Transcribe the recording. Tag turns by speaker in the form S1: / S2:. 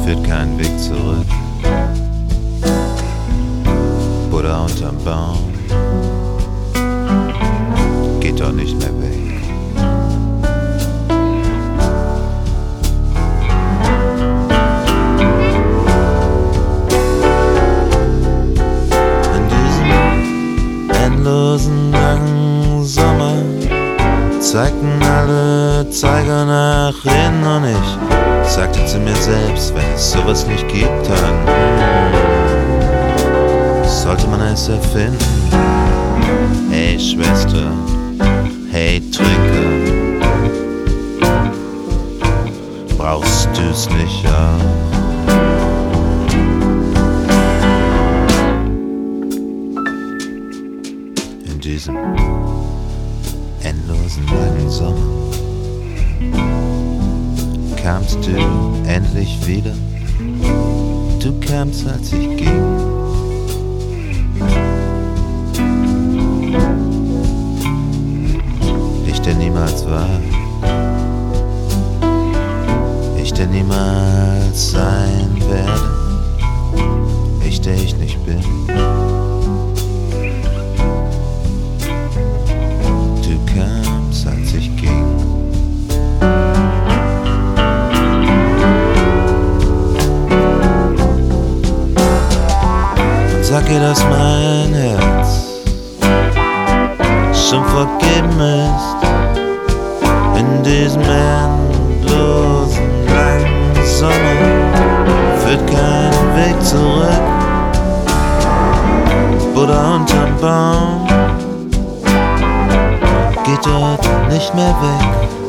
S1: führt kein Weg zurück. Buddha unterm Baum geht doch nicht mehr weg. In diesem endlosen langen Sommer zeigten alle Zeiger nach hin und ich sagte zu mir selbst, wenn es sowas nicht gibt, dann sollte man es erfinden. Hey Schwester, hey Trinker, brauchst du's nicht auch? In diesem endlosen langen Sommer kamst du endlich wieder. Du kamst, als ich ging. Ich, der niemals war. Ich, der niemals sein werde. Ich, der ich nicht bin. Du kamst, als ich ging. Sag ihr, dass mein Herz schon vergeben ist. In diesem endlosen langen Sommer führt kein Weg zurück. Buddha unterm Baum geht dort nicht mehr weg.